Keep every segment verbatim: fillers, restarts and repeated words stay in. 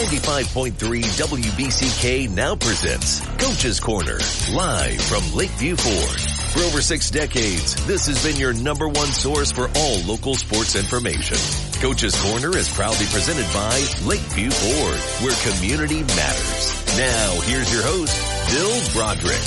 ninety-five point three W B C K now presents Coach's Corner, live from Lakeview Ford. For over six decades, this has been your number one source for all local sports information. Coach's Corner is proudly presented by Lakeview Ford, where community matters. Now, here's your host, Bill Broderick.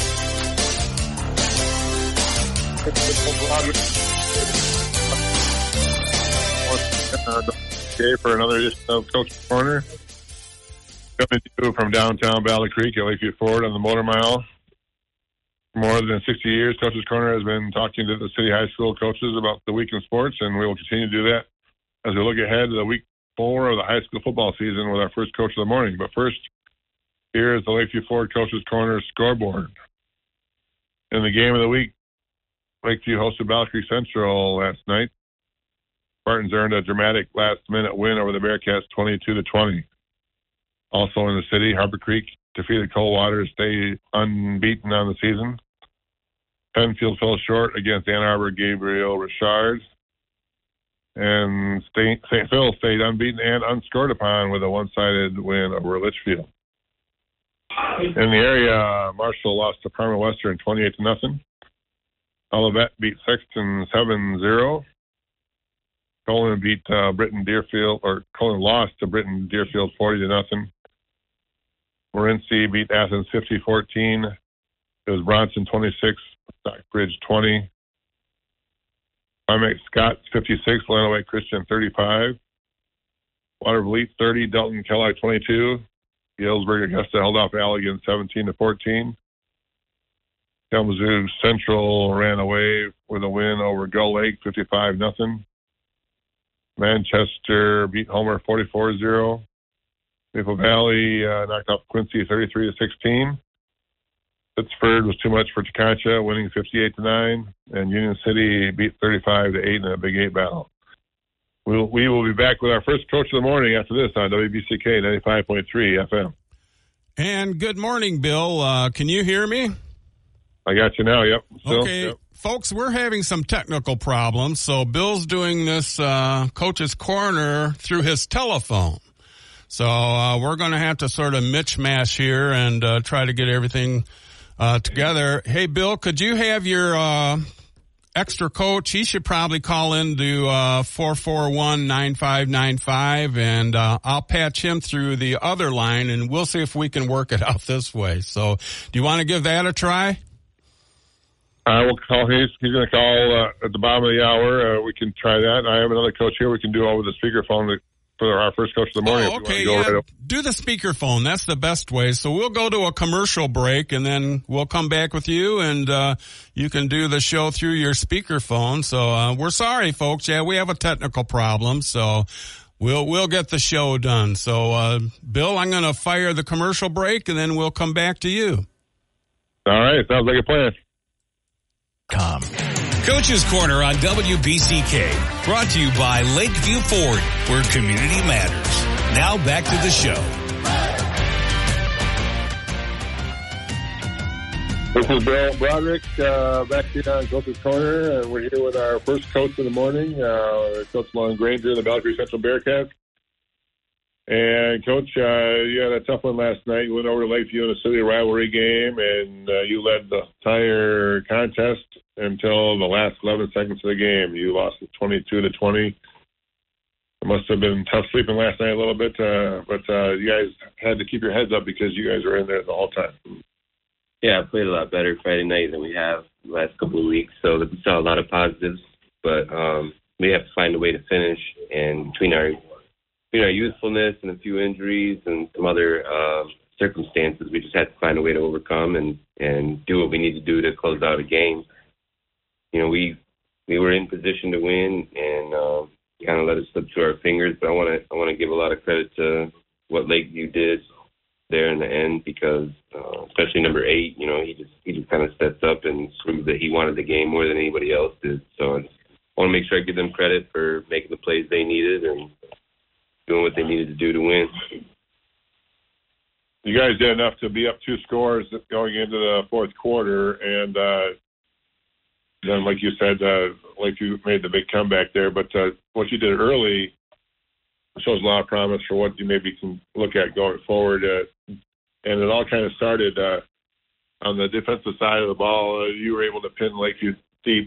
Okay, for another edition of Coach's Corner. Coming to you from downtown Valley Creek at Lakeview Ford on the Motor Mile. For more than sixty years, Coach's Corner has been talking to the city high school coaches about the week in sports, and we will continue to do that as we look ahead to the week four of the high school football season with our first coach of the morning. But first, here is the Lakeview Ford Coach's Corner scoreboard. In the game of the week, Lakeview hosted Valley Creek Central last night. Spartans earned a dramatic last-minute win over the Bearcats, twenty-two to twenty. Also in the city, Harbor Creek defeated Coldwater to stay unbeaten on the season. Penfield fell short against Ann Arbor Gabriel Richard. And Saint Phil stayed unbeaten and unscored upon with a one-sided win over Litchfield. In the area, Marshall lost to Parma Western twenty-eight to nothing. Olivet beat Sexton seven zero. Colin beat uh, Britton Deerfield, or Colin lost to Britton Deerfield forty to nothing. Morenci beat Athens fifty fourteen. It was Bronson twenty-six, Stockbridge twenty. Wyoming Scott fifty-six, Lanaway Christian thirty-five. Watervliet thirty, Delton Kellogg twenty-two. Galesburg Augusta held off Allegan seventeen to fourteen. Kalamazoo Central ran away with a win over Gull Lake fifty-five nothing. Manchester beat Homer forty-four zero. Maple Valley uh, knocked off Quincy thirty-three to sixteen. Pittsford was too much for Chicancha, winning fifty-eight to nine. And Union City beat thirty-five to eight in a Big Eight battle. We'll, we will be back with our first coach of the morning after this on W B C K ninety-five point three F M. And good morning, Bill. Uh, can you hear me? I got you now, yep. Still, okay. Yep. Folks, we're having some technical problems, so Bill's doing this uh, Coach's Corner through his telephone. So uh, we're going to have to sort of mitch-mash here and uh, try to get everything uh, together. Hey, Bill, could you have your uh, extra coach? He should probably call into uh, four four one, nine five nine five, and uh, I'll patch him through the other line, and we'll see if we can work it out this way. So do you want to give that a try? I will call. He's, he's going to call uh, at the bottom of the hour. Uh, we can try that. I have another coach here. We can do over the speakerphone for our first coach of the morning. Oh, okay, yeah. Right, do the speakerphone. That's the best way. So we'll go to a commercial break, and then we'll come back with you, and uh, you can do the show through your speakerphone. So uh, we're sorry, folks. Yeah, we have a technical problem, so we'll we'll get the show done. So, uh, Bill, I'm going to fire the commercial break, and then we'll come back to you. All right. Sounds like a plan. Com. Coach's Corner on W B C K, brought to you by Lakeview Ford, where community matters. Now back to the show. This is Bill Broderick, uh, back here on Coach's Corner, and we're here with our first coach of the morning, uh, Coach Long Granger of the Valley Creek Central Bearcats. And, Coach, uh, you had a tough one last night. You went over to Lakeview in a city rivalry game, and uh, you led the entire contest until the last eleven seconds of the game. You lost twenty-two to twenty. It must have been tough sleeping last night a little bit, uh, but uh, you guys had to keep your heads up because you guys were in there the whole time. Yeah, I played a lot better Friday night than we have the last couple of weeks, so we saw a lot of positives, but um, we have to find a way to finish, and between our You know, youthfulness and a few injuries and some other uh, circumstances, we just had to find a way to overcome and, and do what we need to do to close out a game. You know, we we were in position to win and uh, kind of let it slip through our fingers. But I want to I want to give a lot of credit to what Lakeview did there in the end, because uh, especially number eight, you know, he just he just kind of steps up and proved that he wanted the game more than anybody else did. So I want to make sure I give them credit for making the plays they needed and doing what they needed to do to win. You guys did enough to be up two scores going into the fourth quarter, and uh, then, like you said, uh, Lakeview made the big comeback there. But uh, what you did early shows a lot of promise for what you maybe can look at going forward. Uh, and it all kind of started uh, on the defensive side of the ball. Uh, you were able to pin Lakeview deep.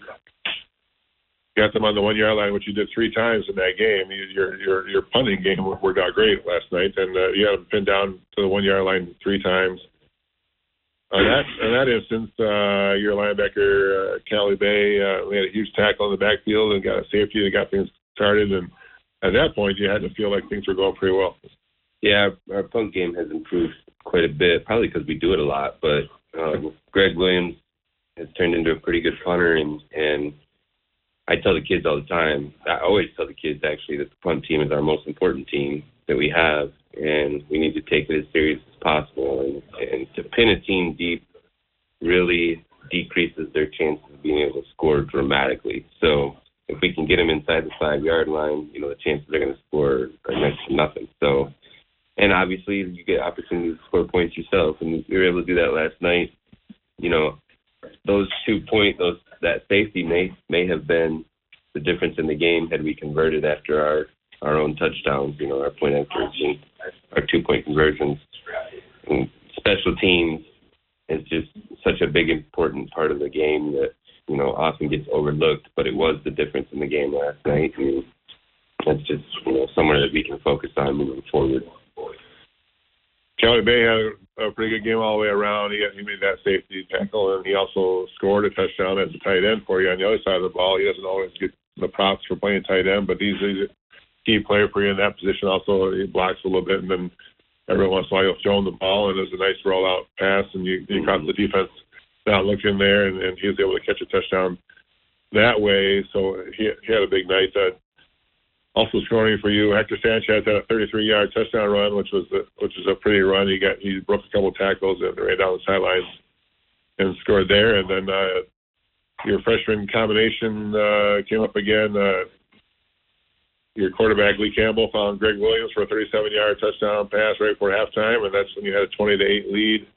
Got them on the one-yard line, which you did three times in that game. Your your your punting game worked out great last night, and uh, you had them pinned down to the one-yard line three times. On that in that instance, uh, your linebacker, uh, Callie Bay, uh, we had a huge tackle in the backfield and got a safety that got things started. And at that point, you had to feel like things were going pretty well. Yeah, our, our punt game has improved quite a bit, probably because we do it a lot. But um, Greg Williams has turned into a pretty good punter, and, and I tell the kids all the time, I always tell the kids actually that the punt team is our most important team that we have, and we need to take it as serious as possible. And, and to pin a team deep really decreases their chances of being able to score dramatically. So if we can get them inside the five-yard line, you know, the chances they're going to score are next to nothing. So, and obviously you get opportunities to score points yourself, and we were able to do that last night. You know, those two points, those that safety may may have been the difference in the game had we converted after our our own touchdowns, you know, our point answers and our two-point conversions. And special teams is just such a big, important part of the game that, you know, often gets overlooked, but it was the difference in the game last night. And that's just, you know, somewhere that we can focus on moving forward. Kelly Bay had a pretty good game all the way around. He, he made that safety tackle, and he also scored a touchdown as a tight end for you on the other side of the ball. He doesn't always get the props for playing tight end, but he's, he's a key player for you in that position. Also, he blocks a little bit, and then every once in a while he'll throw him the ball, and there's a nice rollout pass, and you, you caught the defense not looking there, and, and he was able to catch a touchdown that way. So he, he had a big night. Uh, also scoring for you, Hector Sanchez had a thirty-three-yard touchdown run, which was a, which was a pretty run. He got he broke a couple tackles and ran down the sidelines and scored there. And then uh, your freshman combination uh, came up again. Uh, your quarterback, Lee Campbell, found Greg Williams for a thirty-seven-yard touchdown pass right before halftime, and that's when you had a twenty to eight lead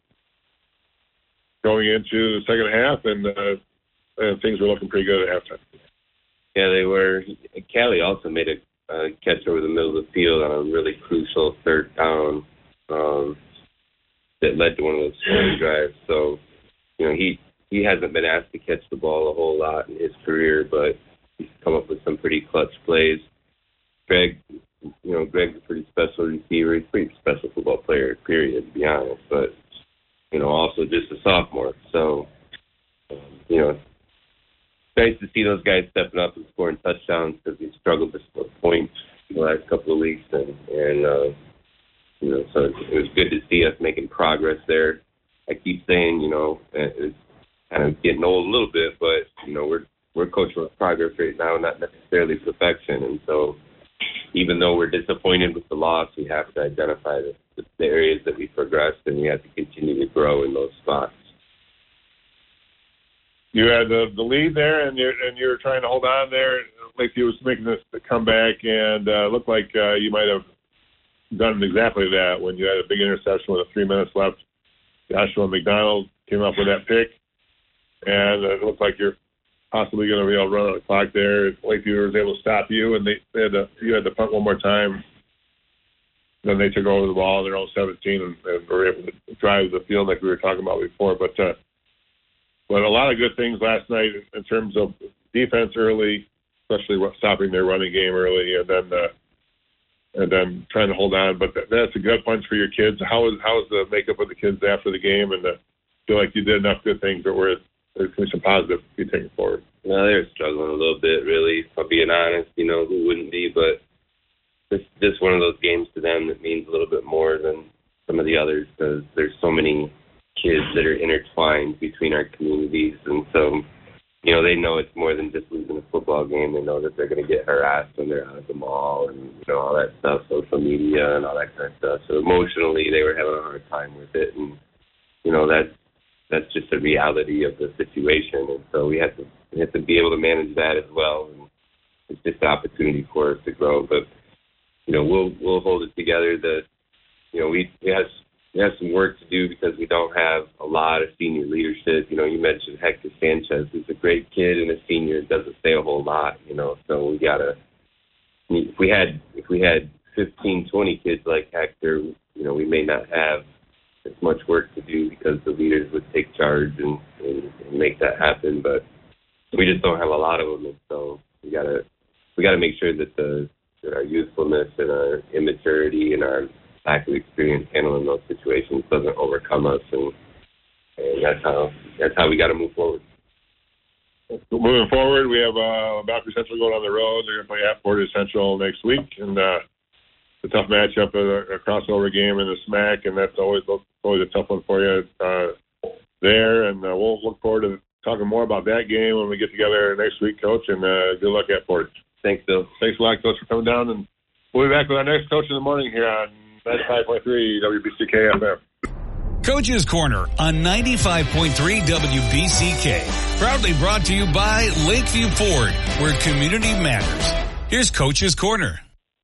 going into the second half, and, uh, and things were looking pretty good at halftime. Yeah, they were. Callie also made a uh, catch over the middle of the field on a really crucial third down um, that led to one of those scoring drives. So, you know, he, he hasn't been asked to catch the ball a whole lot in his career, but he's come up with some pretty clutch plays. Greg, you know, Greg's a pretty special receiver. He's a pretty special football player, period, to be honest. But, you know, also just a sophomore. So, um, you know, it's nice to see those guys stepping up and scoring touchdowns because we've struggled to score points the last couple of weeks. And, and uh, you know, so it was good to see us making progress there. I keep saying, you know, it's kind of getting old a little bit, but, you know, we're we're coaching with progress right now, not necessarily perfection. And so even though we're disappointed with the loss, we have to identify the, the areas that we progressed, and we have to continue to grow in those spots. You had the, the lead there, and you're, and you're trying to hold on there. Lakeview was making this comeback, and uh, looked like uh, you might have done exactly that when you had a big interception with three minutes left. Joshua McDonald came up with that pick, and it looked like you're possibly going to be able to run on the clock there. Lakeview was able to stop you, and they, they had to, you had to punt one more time. Then they took over the ball in their own seventeen and, and were able to drive the field like we were talking about before. But uh, but a lot of good things last night in terms of defense early, especially stopping their running game early, and then uh, and then trying to hold on. But that's a good punch for your kids. How is how is the makeup of the kids after the game? And uh, feel like you did enough good things that were there's going to be some positive to be taken forward. No, they're struggling a little bit, really. If I'm being honest, you know, who wouldn't be? But it's just one of those games to them that means a little bit more than some of the others because there's so many kids that are intertwined between our communities. And so, you know, they know it's more than just losing a football game. They know that they're going to get harassed when they're out at the mall and, you know, all that stuff, social media and all that kind of stuff. So emotionally, they were having a hard time with it. And, you know, that's, that's just the reality of the situation. And so we have to we have to be able to manage that as well. And it's just an opportunity for us to grow. But, you know, we'll we'll hold it together. That, you know, we, we have we have some work to do because we don't have a lot of senior leadership. You know, you mentioned Hector Sanchez, who's a great kid and a senior, doesn't say a whole lot, you know, so we gotta if we had if we had fifteen, twenty kids like Hector, you know, we may not have as much work to do because the leaders would take charge and, and, and make that happen. But we just don't have a lot of them, and so we gotta we gotta make sure that the that our youthfulness and our immaturity and our lack of experience handling those situations doesn't overcome us, and, and that's how that's how we got to move forward. Moving forward, we have uh, Valkyrie Central going on the road. They're going to play at Portage Central next week, and uh, a tough matchup, a, a crossover game in the S M A C, and that's always always a tough one for you uh, there. And uh, we'll look forward to talking more about that game when we get together next week, Coach. And uh, good luck at Portage. Thanks, Bill. Thanks a lot, Coach, for coming down. And we'll be back with our next Coach in the morning here on ninety-five point three W B C K F M. Coach's Corner on ninety-five point three W B C K. Proudly brought to you by Lakeview Ford, where community matters. Here's Coach's Corner.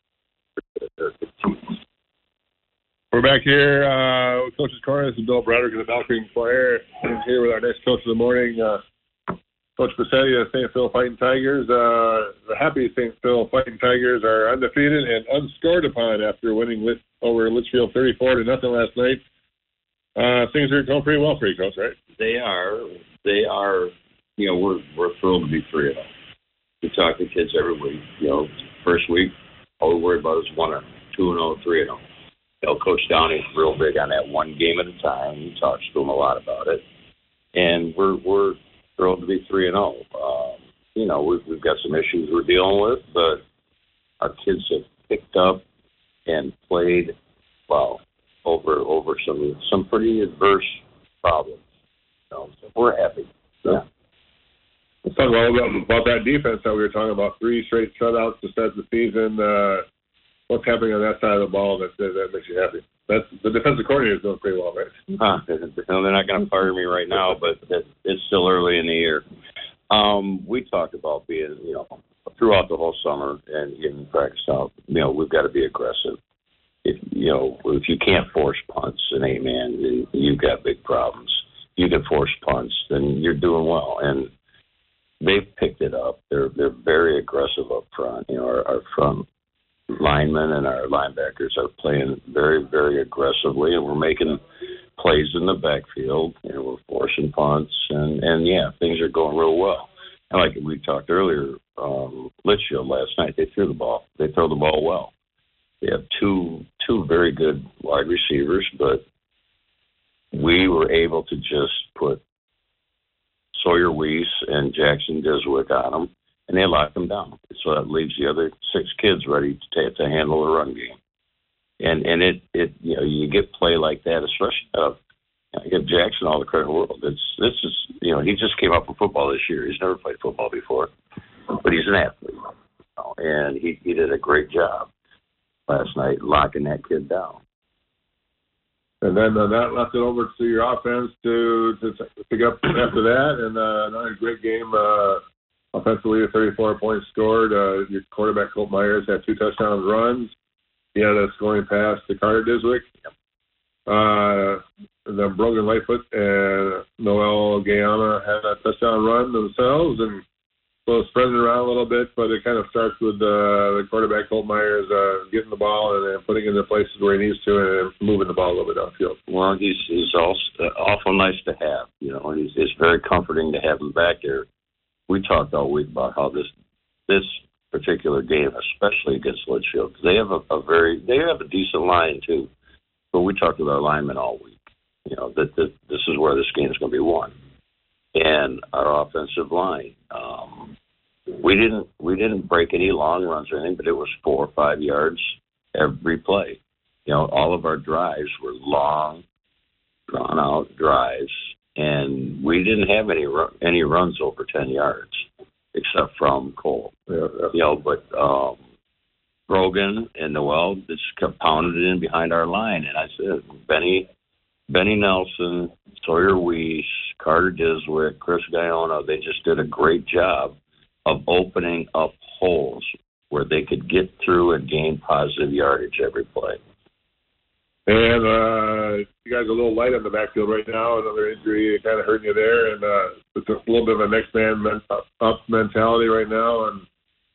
We're back here uh, with Coach's Corner. This is Bill Broderick of the Valkyrie Inquirer. I'm here with our next Coach of the morning, uh, Coach Bassetti of Saint Phil Fighting Tigers. Uh, the happy Saint Phil Fighting Tigers are undefeated and unscored upon after winning Lit- over Litchfield thirty-four to nothing last night. Uh, things are going pretty well for you, Coach, right? They are. They are. You know, we're we're thrilled to be three of them. We talk to kids every week. You know, first week, all we worry about is one of them, two and oh, three of them. You know, Coach Downey's real big on that one game at a time. He talks to them a lot about it, and we're we're thrilled to be three and oh. Um, you know, we've we've got some issues we're dealing with, but our kids have picked up and played well over over some some pretty adverse problems. You know, so we're happy. Yeah. Let's talk a little bit about that defense that we were talking about. Three straight shutouts to start the season. Uh, what's happening on that side of the ball that that makes you happy? That's the defensive coordinator is doing pretty well, right? Huh. No, they're not going to fire me right now, but it's still early in the year. Um, we talked about being, you know, throughout the whole summer and getting practice out. You know, we've got to be aggressive. If you know, if you can't force punts in A-man, then you've got big problems. You can force punts, then you're doing well. And they've picked it up. They're they're very aggressive up front. You know, our, our front linemen and our linebackers are playing very, very aggressively, and we're making plays in the backfield. You know, we're forcing punts, and, and yeah, things are going real well. And like we talked earlier, um, Litchfield last night, they threw the ball. They throw the ball well. They have two two very good wide receivers, but we were able to just put Sawyer Weiss and Jackson Diswick on them, and they locked them down. So that leaves the other six kids ready to take, to handle the run game. And and it, it you know you get play like that, especially uh, I give Jackson all the credit in the world. It's this is you know he just came up in football this year. He's never played football before, but he's an athlete, you know, and he he did a great job last night locking that kid down. And then uh, that left it over to your offense to to, to pick up after that, and uh, another great game uh, offensively. thirty-four points scored. Uh, your quarterback Colt Myers had two touchdown runs. He had a scoring pass to Carter Diswick. Uh, and then Brogan Lightfoot and Noel Guyana had a touchdown run themselves, and so spreading it around a little bit, but it kind of starts with uh, the quarterback Colt Myers uh, getting the ball and then putting it in the places where he needs to and moving the ball a little bit downfield. Well, he's he's also uh, awful nice to have, you know, and he's, it's very comforting to have him back there. We talked all week about how this this particular game, especially against Litchfield, they have a, a very they have a decent line too. But we talked with our linemen all week, you know, that, that this is where this game is going to be won. And our offensive line, um, we didn't we didn't break any long runs or anything, but it was four or five yards every play. You know, all of our drives were long, drawn out drives, and we didn't have any any runs over ten yards, except from Cole. Yeah, yeah. You know, but um, Brogan and Noel just kept pounding it in behind our line, and I said, Benny. Benny Nelson, Sawyer Weiss, Carter Diswick, Chris Guyana, they just did a great job of opening up holes where they could get through and gain positive yardage every play. And uh, you guys are a little light on the backfield right now. Another injury kind of hurting you there. And uh, it's a little bit of a next man men- up mentality right now. And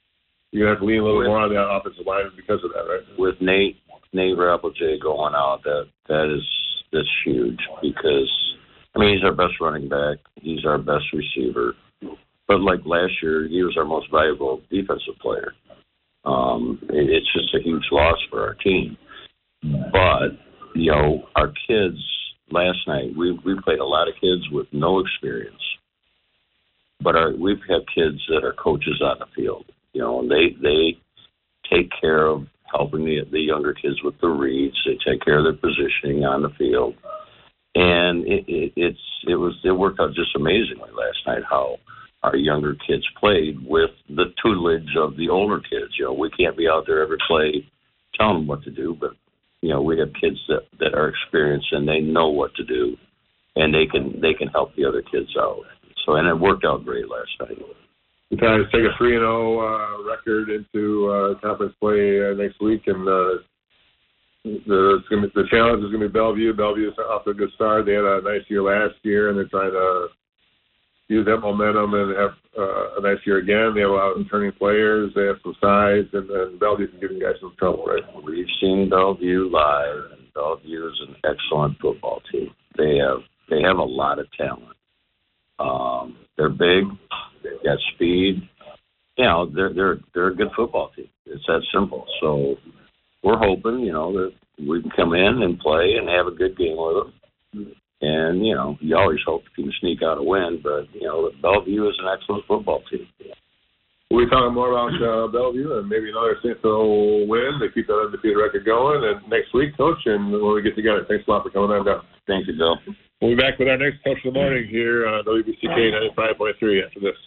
you're going to have to lean a little with, more on that offensive line because of that, right? With Nate, Nate Rappelje going out, that that is that's huge because, I mean, he's our best running back. He's our best receiver. But like last year, he was our most valuable defensive player. Um, it, it's just a huge loss for our team. But, you know, our kids, last night, we we played a lot of kids with no experience. But our, we've had kids that are coaches on the field. You know, and they, they take care of helping the, the younger kids with the reads. They take care of their positioning on the field. And it, it, it's it was it worked out just amazingly last night how our younger kids played with the tutelage of the older kids. You know, we can't be out there every play telling them what to do, but, you know, we have kids that, that are experienced and they know what to do, and they can they can help the other kids out. So, and it worked out great last night. You kind of take a three and oh uh, record into uh, conference play uh, next week, and uh, the it's gonna be, the challenge is going to be Bellevue. Bellevue's off to a good start. They had a nice year last year, and they're trying to use that momentum and have uh, a nice year again. They have a lot of returning players. They have some size, and, and Bellevue can give you guys some trouble, right? We've seen Bellevue live, and Bellevue is an excellent football team. They have they have a lot of talent. Um, they're big. They've got speed. You know, they're they're they're a good football team. It's that simple. So we're hoping, you know, that we can come in and play and have a good game with them. And, you know, you always hope you can sneak out a win, but, you know, Bellevue is an excellent football team. We'll be talking more about uh, Bellevue and maybe another Saintsville win. They keep that undefeated record going. And next week, Coach, and when we get together, thanks a lot for coming on down. Thank you, Bill. We'll be back with our next Coach of the Morning here on W B C K ninety-five point three after this.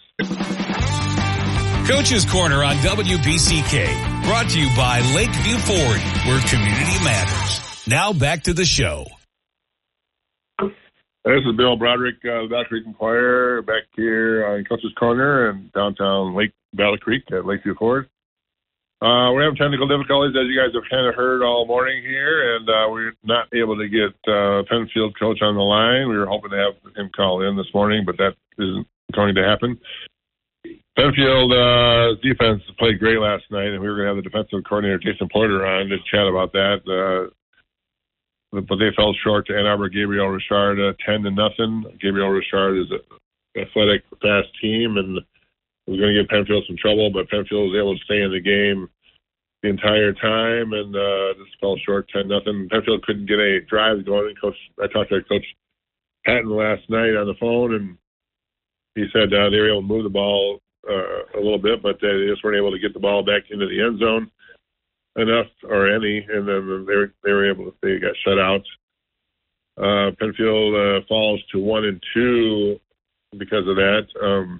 Coach's Corner on W B C K, brought to you by Lakeview Ford, where community matters. Now back to the show. This is Bill Broderick, uh, the Battle Creek Inquirer, back here on Coach's Corner in downtown Lake Battle Creek at Lakeview Ford. Uh, we're having technical difficulties, as you guys have kind of heard all morning here, and uh, we're not able to get uh, Penfield coach on the line. We were hoping to have him call in this morning, but that isn't going to happen. Penfield uh, defense played great last night, and we were going to have the defensive coordinator, Jason Porter, on to chat about that. Uh, but they fell short to Ann Arbor Gabriel Richard uh, ten to nothing. Gabriel Richard is an athletic, fast team, and was going to give Penfield some trouble, but Penfield was able to stay in the game the entire time and uh, just fell short ten nothing. Penfield couldn't get any drives going. Coach, I talked to Coach Patton last night on the phone, and he said uh, they were able to move the ball uh, a little bit, but they just weren't able to get the ball back into the end zone enough or any, and then they were, they were able to, they got shut out. Uh, Penfield uh, falls to one and two because of that. Um,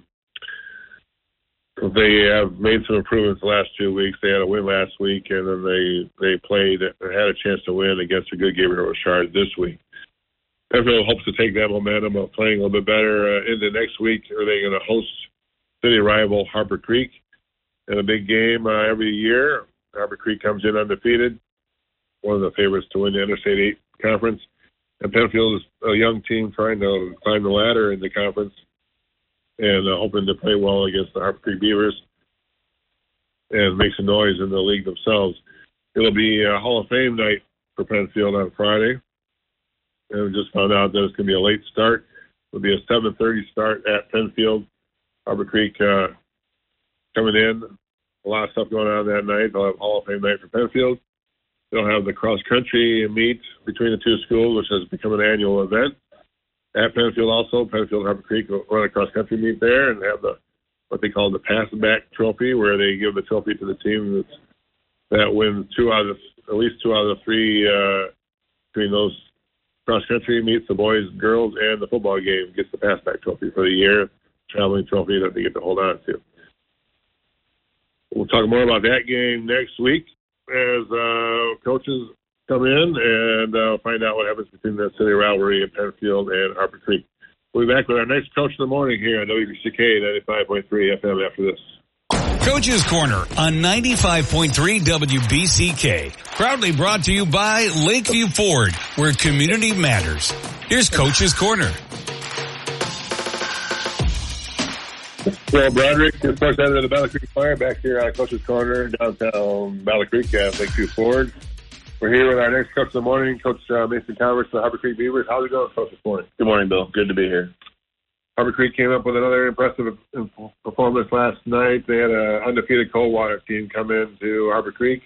they have made some improvements the last two weeks. They had a win last week, and then they, they played, had a chance to win against a good Gabriel Richard this week. Penfield hopes to take that momentum of playing a little bit better uh, into next week. Are they going to host city rival Harper Creek in a big game uh, every year? Harper Creek comes in undefeated, one of the favorites to win the Interstate eight conference. And Penfield is a young team trying to climb the ladder in the conference and uh, hoping to play well against the Harper Creek Beavers and make some noise in the league themselves. It'll be a Hall of Fame night for Penfield on Friday. And we just found out that it's going to be a late start. It'll be a seven thirty start at Penfield. Harper Creek uh, coming in. A lot of stuff going on that night. They'll have Hall of Fame night for Penfield. They'll have the cross-country meet between the two schools, which has become an annual event. At Penfield also, Penfield and Harper Creek will run a cross-country meet there and have the what they call the pass-back trophy, where they give the trophy to the team that's, that wins two out of at least two out of the three uh, between those cross-country meets, the boys, girls, and the football game gets the pass-back trophy for the year, traveling trophy that they get to hold on to. We'll talk more about that game next week as uh, coaches come in and uh, find out what happens between the city rivalry of Penfield and Harper Creek. We'll be back with our next Coach of the Morning here on W B C K ninety-five point three F M after this. Coach's Corner on ninety-five point three W B C K. Proudly brought to you by Lakeview Ford, where community matters. Here's Coach's Corner. Well, Broderick, of course, out of the Battle Creek Fire back here at Coach's Corner, downtown Battle Creek at Lakeview Ford. We're here with our next coach of the morning, Coach uh, Mason Converse, the Harbor Creek Beavers. How's it going, Coach, this morning? Good morning, Bill. Good to be here. Harbor Creek came up with another impressive performance last night. They had an undefeated Coldwater team come into Harbor Creek.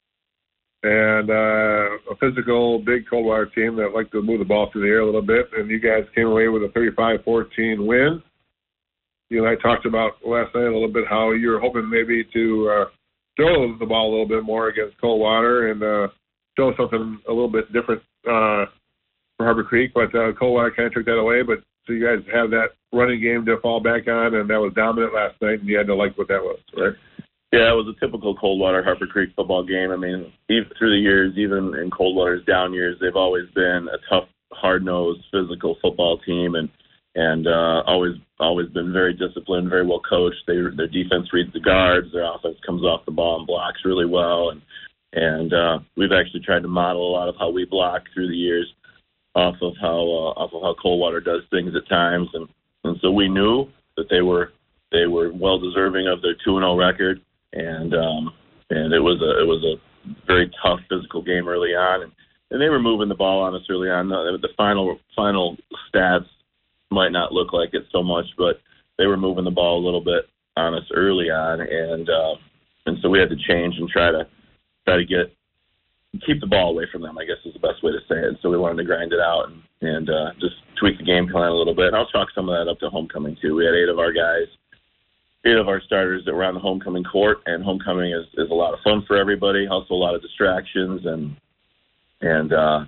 And uh, a physical, big Coldwater team that liked to move the ball through the air a little bit. And you guys came away with a thirty-five fourteen win. You and I talked about last night a little bit how you were hoping maybe to uh, throw the ball a little bit more against Coldwater and uh, show something a little bit different uh, for Harbor Creek. But uh, Coldwater kind of took that away. But so you guys have that running game to fall back on, and that was dominant last night, and you had to like what that was, right? Yeah, it was a typical Coldwater Harbor Creek football game. I mean, even through the years, even in Coldwater's down years, they've always been a tough, hard-nosed, physical football team, and and uh, always always been very disciplined, very well coached. They, their defense reads the guards, their offense comes off the ball and blocks really well, and and uh, we've actually tried to model a lot of how we block through the years off of how uh, off of how Coldwater does things at times, and, and so we knew that they were they were well deserving of their two and oh record. And um, and it was a it was a very tough physical game early on, and, and they were moving the ball on us early on. The, the final final stats might not look like it so much, but they were moving the ball a little bit on us early on, and uh, and so we had to change and try to try to get keep the ball away from them, I guess is the best way to say it. So we wanted to grind it out and and uh, just tweak the game plan a little bit. And I'll chalk some of that up to homecoming too. We had eight of our guys. Eight of our starters that were on the homecoming court, and homecoming is, is a lot of fun for everybody. Also, a lot of distractions and and uh,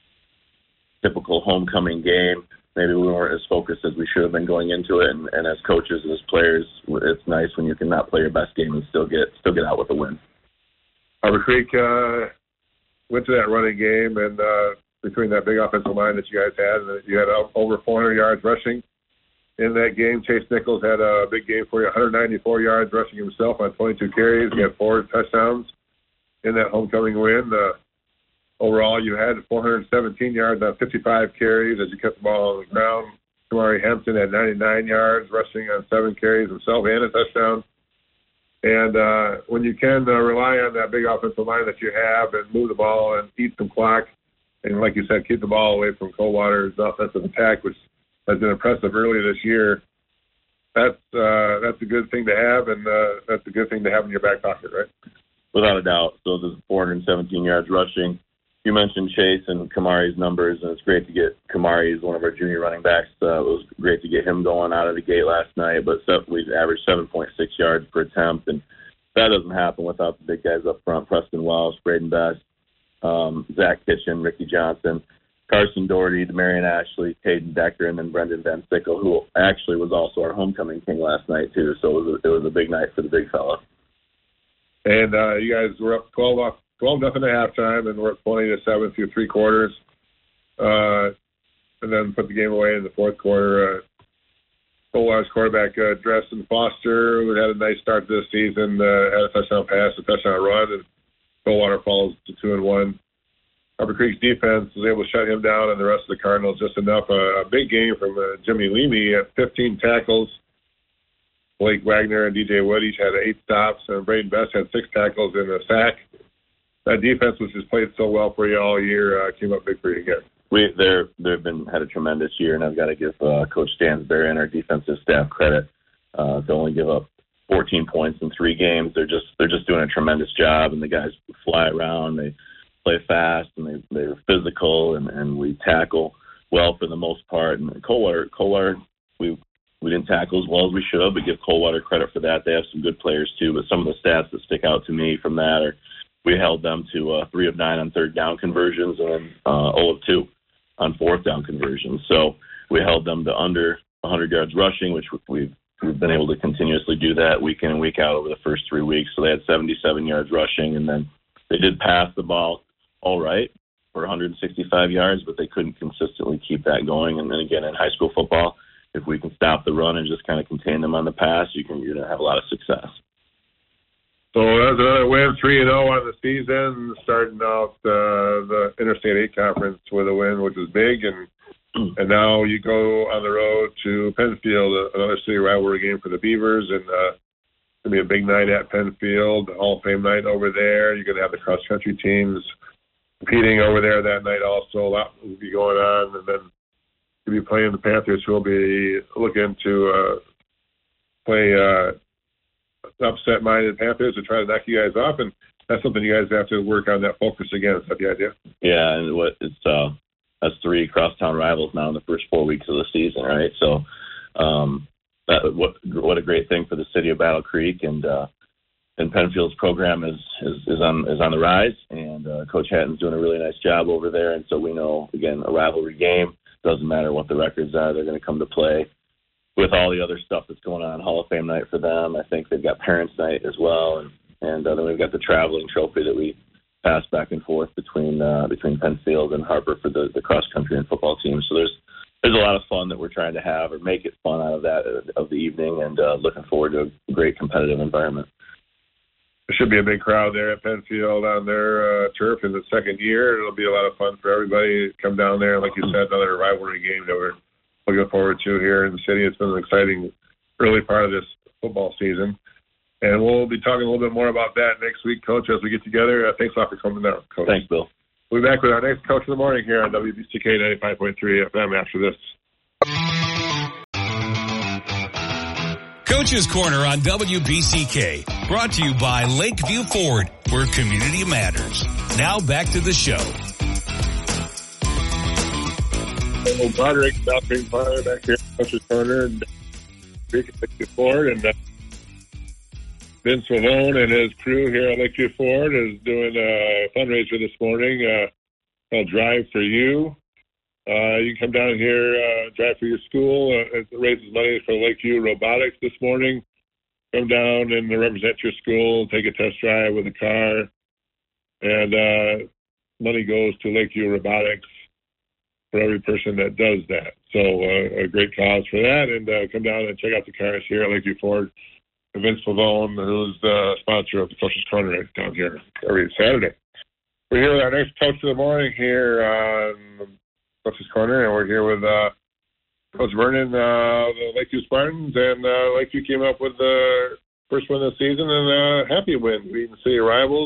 typical homecoming game. Maybe we weren't as focused as we should have been going into it. And, and as coaches, as players, it's nice when you can not play your best game and still get still get out with a win. Harbor Creek uh, went to that running game, and uh, between that big offensive line that you guys had, and you had over four hundred yards rushing. In that game, Chase Nichols had a big game for you, one hundred ninety-four yards rushing himself on twenty-two carries. He had four touchdowns in that homecoming win. Uh, overall, you had four hundred seventeen yards on fifty-five carries as you kept the ball on the ground. Kamari Hampton had ninety-nine yards rushing on seven carries himself and a touchdown. And uh, when you can uh, rely on that big offensive line that you have and move the ball and eat some clock, and like you said, keep the ball away from Coldwater's offensive attack, which has been impressive early this year. That's uh, that's a good thing to have, and uh, that's a good thing to have in your back pocket, right? Without a doubt. So there's four hundred seventeen yards rushing. You mentioned Chase and Kamari's numbers, and it's great to get Kamari as one of our junior running backs. Uh, it was great to get him going out of the gate last night, but we averaged seven point six yards per attempt, and that doesn't happen without the big guys up front, Preston Welsh, Braden Best, um, Zach Kitchen, Ricky Johnson, Carson Doherty, Demarion Ashley, Caden Decker, and then Brendan Van Sickle, who actually was also our homecoming king last night, too. So it was a, it was a big night for the big fella. And uh, you guys were up twelve off, twelve nothing at halftime, and we're up twenty to seven through three quarters. Uh, and then put the game away in the fourth quarter. Uh, Coldwater's quarterback, uh, Dresden Foster, who had a nice start to this season, uh, had a touchdown pass, a touchdown run, and Coldwater falls to two and one. Harbor Creek's defense was able to shut him down and the rest of the Cardinals just enough. Uh, a big game from uh, Jimmy Leamy at fifteen tackles. Blake Wagner and D J Wood each had eight stops, and Braden Best had six tackles and a sack. That defense, which has played so well for you all year, uh, came up big for you again. We they're they've been had a tremendous year, and I've got to give uh, Coach Stansberry and our defensive staff credit uh, to only give up fourteen points in three games. They're just they're just doing a tremendous job, and the guys fly around. They play fast, and they, they're physical, and, and we tackle well for the most part. And Coldwater, Coldwater, we we didn't tackle as well as we should, but give Coldwater credit for that. They have some good players, too, but some of the stats that stick out to me from that are we held them to uh, three of nine on third down conversions and uh, zero of two on fourth down conversions. So we held them to under one hundred yards rushing, which we've, we've been able to continuously do that week in and week out over the first three weeks. So they had seventy-seven yards rushing, and then they did pass the ball all right for one hundred sixty-five yards, but they couldn't consistently keep that going. And then again, in high school football, if we can stop the run and just kind of contain them on the pass, you can you're going to have a lot of success. So that's another win, three and oh on the season, starting out uh, the Interstate eight Conference with a win, which was big, and And now you go on the road to Penfield, another city rivalry game for the Beavers, and uh, it's going to be a big night at Penfield, Hall of Fame night over there. You're going to have the cross-country teams competing over there that night also. A lot will be going on, and then you'll be playing the Panthers, who will be looking to uh, play uh, upset-minded Panthers to try to knock you guys off, and that's something you guys have to work on, that focus again. Is that the idea? Yeah, and what it's uh, that's three crosstown rivals now in the first four weeks of the season, right? So, um, that, what what a great thing for the city of Battle Creek, and uh, and Penfield's program is, is is on is on the rise, and uh, Coach Hatton's doing a really nice job over there. And so we know, again, a rivalry game, doesn't matter what the records are, they're going to come to play. With all the other stuff that's going on, Hall of Fame night for them, I think they've got Parents' Night as well, and and uh, then we've got the traveling trophy that we pass back and forth between uh, between Penfield and Harper for the, the cross country and football teams. So there's there's a lot of fun that we're trying to have, or make it fun out of that uh, of the evening, and uh, looking forward to a great competitive environment. There should be a big crowd there at Penfield on their uh, turf in the second year. It'll be a lot of fun for everybody to come down there. Like you said, another rivalry game that we're looking forward to here in the city. It's been an exciting early part of this football season. And we'll be talking a little bit more about that next week, Coach, as we get together. Uh, thanks a lot for coming down, Coach. Thanks, Bill. We'll be back with our next Coach of the Morning here on W B C K ninety-five point three F M after this. Coach's Corner on W B C K, brought to you by Lakeview Ford, where community matters. Now back to the show. Well, Broderick, Valkyrie Fire back here, Coach's Corner, and Lakeview Ford, and uh, Vince Lavone and his crew here at Lakeview Ford is doing a fundraiser this morning uh, called Drive for You. Uh, you can come down here, uh, Drive for Your School. Uh, it raises money for Lakeview Robotics this morning. Come down and represent your school, take a test drive with a car, and uh, money goes to Lakeview Robotics for every person that does that. So uh, a great cause for that, and uh, come down and check out the cars here at Lakeview Ford. Vince Pavone, who's the sponsor of the Coach's Corner down here every Saturday. We're here with our next Coach of the Morning here on Coach's Corner, and we're here with uh, Coach Vernon, uh, the Lakeview Spartans, and uh, Lakeview came up with the first win of the season, and a happy win, beating city rivals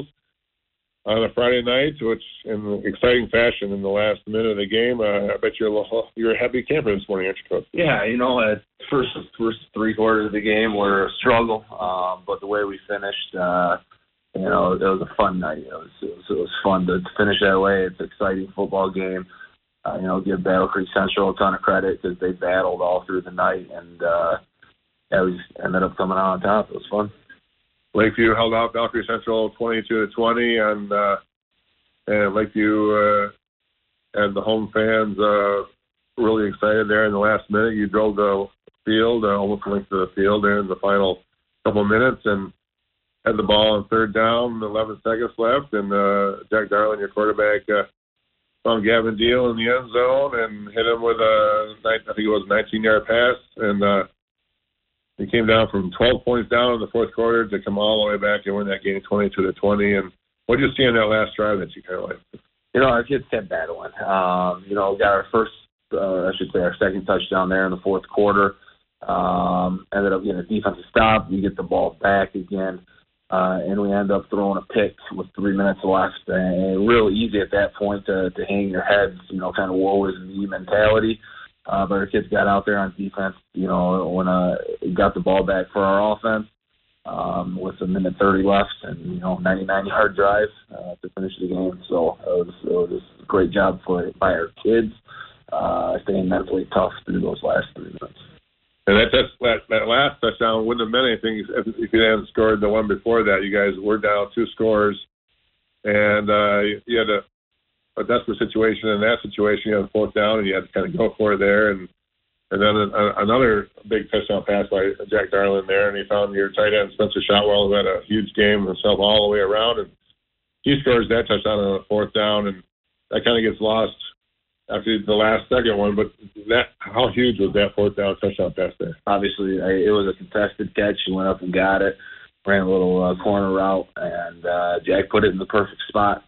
on a Friday night, which in exciting fashion in the last minute of the game. Uh, I bet you're a little, you're a happy camper this morning, aren't you, Coach? Yeah, you know, at first first three quarters of the game were a struggle, um, but the way we finished, uh, you know, it was a fun night. It was it was, it was fun to finish that way. It's an exciting football game. Uh, you know, give Battle Creek Central a ton of credit because they battled all through the night, and uh, yeah, we just ended up coming out on top. It was fun. Lakeview held out Battle Creek Central twenty-two to twenty, and uh, and Lakeview uh, and the home fans uh, really excited there in the last minute. You drove the field, uh, almost linked to the field there in the final couple of minutes, and had the ball on third down, eleven seconds left, and uh, Jack Darling, your quarterback, uh, found Gavin Deal in the end zone and hit him with a, I think it was a nineteen-yard pass, and uh, he came down from twelve points down in the fourth quarter to come all the way back and win that game twenty-two to twenty. And what did you see in that last drive that you kind of liked? You know, our kids kept battling. Um, you know, we got our first, uh, I should say, our second touchdown there in the fourth quarter. Um, ended up getting a defensive stop. We get the ball back again, uh, and we end up throwing a pick with three minutes left. And real easy at that point to, to hang your heads, you know, kind of woe is me mentality. Uh, but our kids got out there on defense, you know, when uh, got the ball back for our offense um, with a minute thirty left and, you know, ninety-nine-yard drive uh, to finish the game. So it was, it was a great job for by our kids uh, staying mentally tough through those last three minutes. And that, that, that, that last touchdown wouldn't have meant anything if, if you hadn't scored the one before that. You guys were down two scores, and uh, you, you had a a desperate situation. In that situation, you had a fourth down, and you had to kind of go for it there. And and then a, another big touchdown pass by Jack Darling there, and he found your tight end, Spencer Shotwell, who had a huge game himself all the way around. And he scores that touchdown on a fourth down, and that kind of gets lost after the last second one. But that how huge was that fourth down touchdown pass there? Obviously, it was a contested catch. He went up and got it, ran a little uh, corner route, and uh, Jack put it in the perfect spot.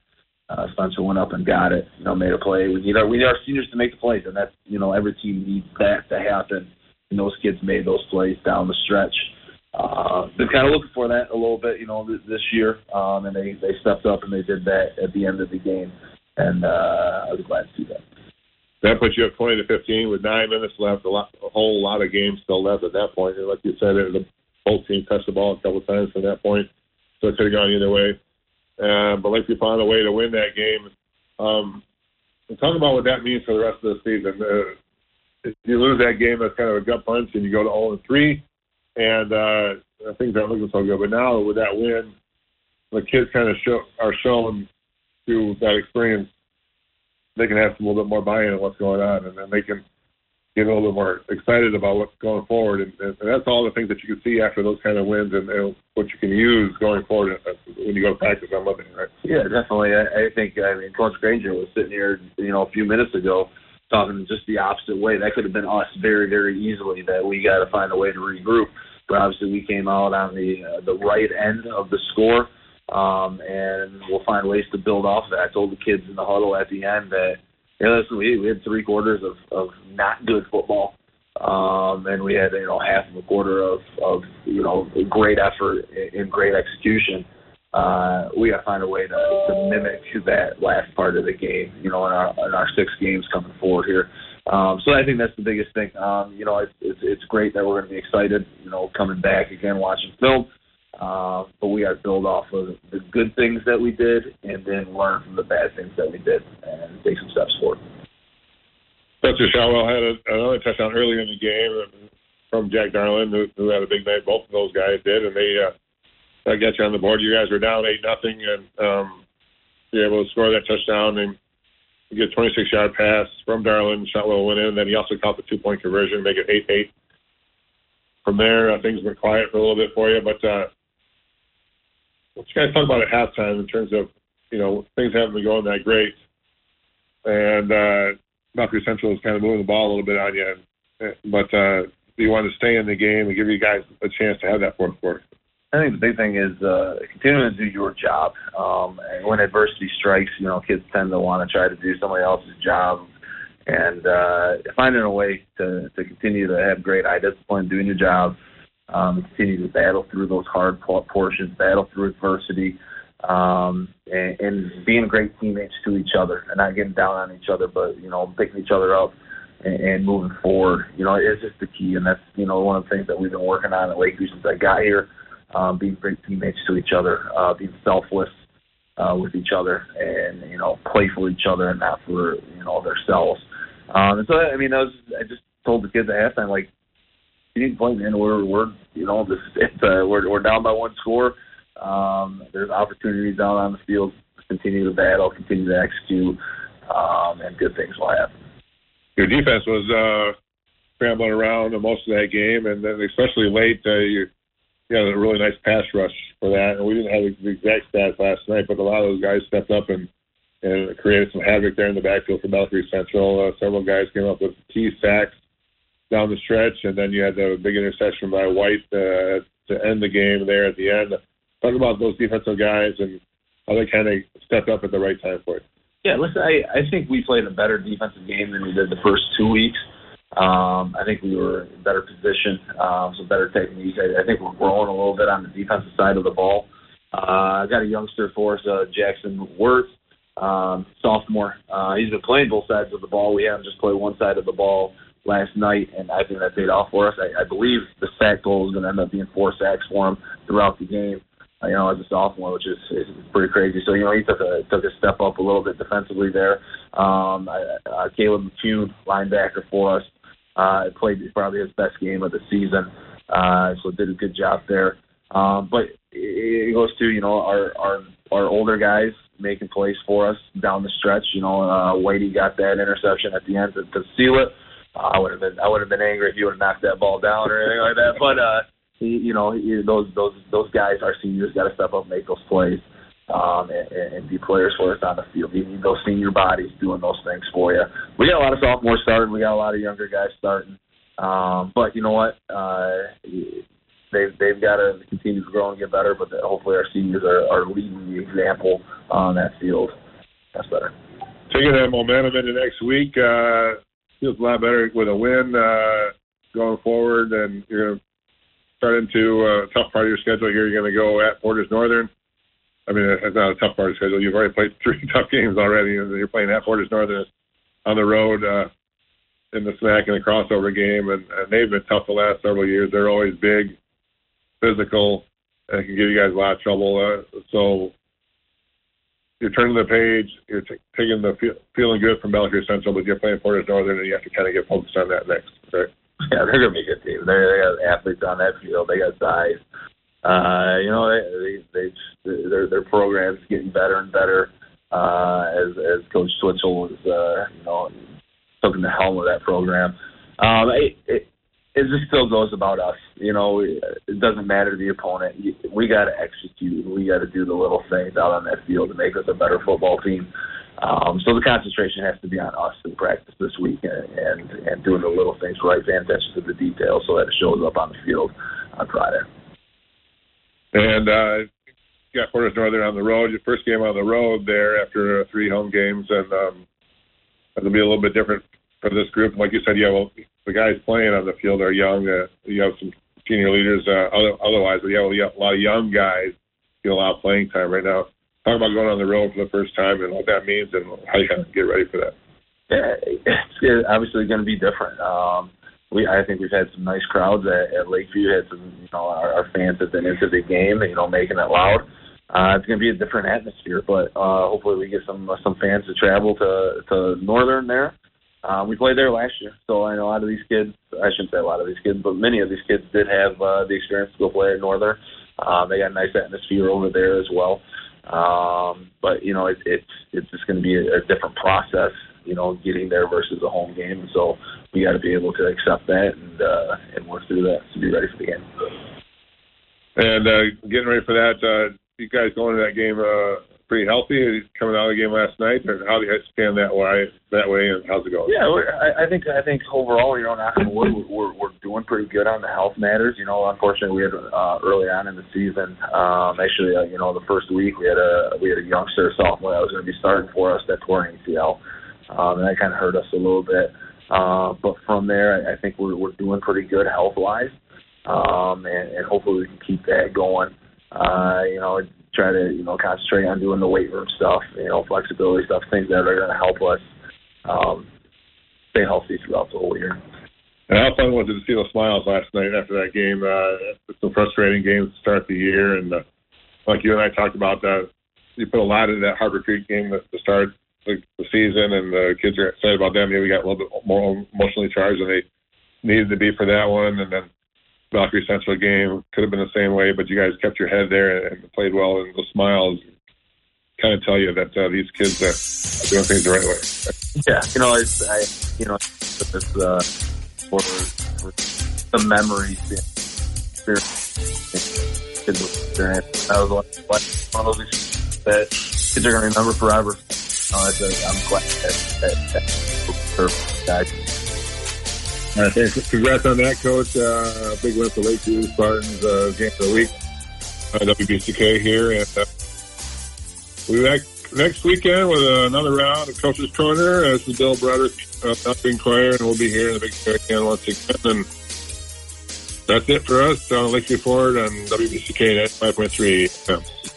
Uh, Spencer went up and got it, you know, made a play. We need our, we need our seniors to make the plays, and that's, you know, every team needs that to happen. And those kids made those plays down the stretch. Uh, been kind of looking for that a little bit, you know, this, this year, um, and they, they stepped up and they did that at the end of the game, and uh, I was glad to see that. That puts you at twenty to fifteen with nine minutes left, a, lot, a whole lot of games still left at that point. And like you said, the whole team touched the ball a couple of times from that point, so it could have gone either way. Uh, but Lakeview found a way to win that game. Um, and talk about what that means for the rest of the season. Uh, if you lose that game, that's kind of a gut punch, and you go to oh and three, and uh, things aren't looking so good. But now with that win, the kids kind of show, are shown through that experience they can have some, a little bit more buy-in on what's going on, and then they can get a little bit more excited about what's going forward. And, and that's all the things that you can see after those kind of wins, and, and what you can use going forward when you go to practice on Monday, right? Yeah, definitely. I, I think, I mean, Coach Granger was sitting here, you know, a few minutes ago talking just the opposite way. That could have been us very, very easily, that we got to find a way to regroup. But obviously we came out on the uh, the right end of the score, um, and we'll find ways to build off that. I told the kids in the huddle at the end that, you know, listen, we, we had three quarters of, of not good football, um, and we had, you know, half of a quarter of, of you know, great effort and great execution. Uh, we got to find a way to, to mimic that last part of the game, you know, in our, in our six games coming forward here. Um, so I think that's the biggest thing. Um, you know, it's, it's, it's great that we're going to be excited, you know, coming back again, watching film. Uh, but we got to build off of the good things that we did and then learn from the bad things that we did and take some steps forward. Spencer Shotwell had a, another touchdown earlier in the game from Jack Darlin, who, who had a big night. Both of those guys did, and they uh, that got you on the board. You guys were down eight nothing, and um, you were able to score that touchdown and get a twenty-six yard pass from Darlin. Shotwell went in, and then he also caught the two point conversion, make it eight eight. From there, uh, things went quiet for a little bit for you, but uh, what you guys talk about at halftime in terms of, you know, things haven't been going that great, and uh, Valkyrie Central is kind of moving the ball a little bit on you, but uh, you want to stay in the game and give you guys a chance to have that fourth quarter. I think the big thing is uh, continuing to do your job. Um, and when adversity strikes, you know, kids tend to want to try to do somebody else's job. And uh, finding a way to, to continue to have great eye discipline, doing your job, um, continue to battle through those hard portions, battle through adversity, um, and, and being great teammates to each other and not getting down on each other, but, you know, picking each other up and, and moving forward. You know, it's just the key, and that's, you know, one of the things that we've been working on at Lakeview since I got here. Um, being great teammates to each other, uh, being selfless uh, with each other, and, you know, play for each other and not for, you know, themselves. Um, and so, I mean, I, was, I just told the kids at halftime, like, you need to play, man. We're, we're you know, this, it's, uh, we're, we're down by one score. Um, there's opportunities out on the field to continue to battle, continue to execute, um, and good things will happen. Your defense was uh, scrambling around most of that game, and then especially late, uh, you you had a really nice pass rush for that. And we didn't have the exact stats last night, but a lot of those guys stepped up and, and created some havoc there in the backfield for Valkyrie Central. Uh, several guys came up with key sacks down the stretch, and then you had the big interception by White uh, to end the game there at the end. Talk about those defensive guys and how they kind of stepped up at the right time for it. Yeah, listen, I, I think we played a better defensive game than we did the first two weeks. Um, I think we were in better position, um, some better technique. I, I think we're growing a little bit on the defensive side of the ball. Uh, I got a youngster for us, uh, Jackson Worth, um, sophomore. Uh, he's been playing both sides of the ball. We had him just play one side of the ball last night, and I think that paid off for us. I, I believe the sack goal is going to end up being four sacks for him throughout the game. Uh, you know, as a sophomore, which is, is pretty crazy. So, you know, he took a took a step up a little bit defensively there. Um, I, uh, Caleb McCune, linebacker for us, uh, played probably his best game of the season. Uh, so did a good job there. Um, but it, it goes to, you know, our, our our older guys making plays for us down the stretch. You know, uh, Whitey got that interception at the end to, to seal it. Uh, I would have been I would have been angry if he would have knocked that ball down or anything like that. But uh, you know, those those those guys, our seniors, got to step up, and make those plays, um, and, and be players for us on the field. You need those senior bodies doing those things for you. We got a lot of sophomores starting. We got a lot of younger guys starting. Um, but you know what? Uh, they've they've got to continue to grow and get better. But hopefully, our seniors are, are leading the example on that field. that's better. Taking that momentum into next week, uh, feels a lot better with a win uh, going forward, and you're going to start into a tough part of your schedule here. You're going to go at Portage Northern. I mean, it's not a tough part of the schedule. You've already played three tough games already, and you're playing at Portage Northern on the road uh, in the SMAC and the crossover game, and, and they've been tough the last several years. They're always big, physical, and can give you guys a lot of trouble. Uh, so you're turning the page. You're t- taking the fe- feeling good from Bella Creek Central, but you're playing Portage Northern, and you have to kind of get focused on that next, right? Yeah, they're going to be a good team. They they got athletes on that field. They got size. Uh, you know, they they, they their their program's getting better and better uh, as as Coach Twitchell was uh, you know taking the helm of that program. Um, it, it it just still goes about us. You know, it doesn't matter the opponent. We got to execute. We got to do the little things out on that field to make us a better football team. Um, so the concentration has to be on us in practice this week and, and, and doing the little things right, paying attention to the details so that it shows up on the field on Friday. And uh, you got Portage Northern on the road. Your first game on the road there after uh, three home games, and um, it'll be a little bit different for this group. Like you said, yeah, well, the guys playing on the field are young. Uh, you have some senior leaders. Uh, otherwise, you have a lot of young guys get a lot of playing time right now. Talk about going on the road for the first time and what that means and how you kind of get ready for that. Yeah, it's obviously going to be different. Um, we, I think we've had some nice crowds at, at Lakeview. Had some, you know, our, our fans have been into the game, you know, making it loud. Uh, it's going to be a different atmosphere, but uh, hopefully we get some some fans to travel to to Northern there. Um, we played there last year, so I know a lot of these kids. I shouldn't say a lot of these kids, but many of these kids did have uh, the experience to go play at Northern. Um, they got a nice atmosphere over there as well. Um, but, you know, it, it's it's just going to be a, a different process, you know, getting there versus a home game. So we got to be able to accept that and uh, and work through that to be ready for the game. And uh, getting ready for that, uh, you guys going to that game uh, pretty healthy? Coming out of the game last night, or how do you guys stand that way? That way, and how's it going? Yeah, we're, I, I think I think overall, you know, knock on wood, we're we're doing pretty good on the health matters. You know, unfortunately, we had uh, early on in the season, um, actually, uh, you know, the first week we had a we had a youngster sophomore that was going to be starting for us that tore an A C L, um, and that kind of hurt us a little bit. Uh, but from there, I, I think we're we're doing pretty good health wise, um, and, and hopefully we can keep that going. Uh, you know. Try to, you know, concentrate on doing the weight room stuff, you know, flexibility stuff, things that are going to help us um, stay healthy throughout the whole year. And how fun was it to see those smiles last night after that game? Uh, it's a frustrating game to start the year, and uh, like you and I talked about that, you put a lot into that Harbor Creek game to start the, the season, and the kids are excited about them. Maybe we got a little bit more emotionally charged than they needed to be for that one, and then Bella Creek Central game could have been the same way, but you guys kept your head there and played well, and the smiles kind of tell you that uh, these kids uh, are doing things the right way. Yeah, you know, it's, I, you know, it's uh, for, for the memories, the experience. That was one of those things that kids are going to remember forever. You know, it's a, I'm glad that, that, that, that guys. All right, thanks. Congrats on that, Coach. Uh, big win for Lakeview Spartans, uh, game of the week. Uh, W B C K here. And uh, we'll be back next weekend with another round of Coach's Corner. Uh, this is Bill Broderick, uh, Nothing Choir, and we'll be here in the Big Sky again once again. And that's it for us on Lakeview Ford on W B C K ninety-five point three. Yeah.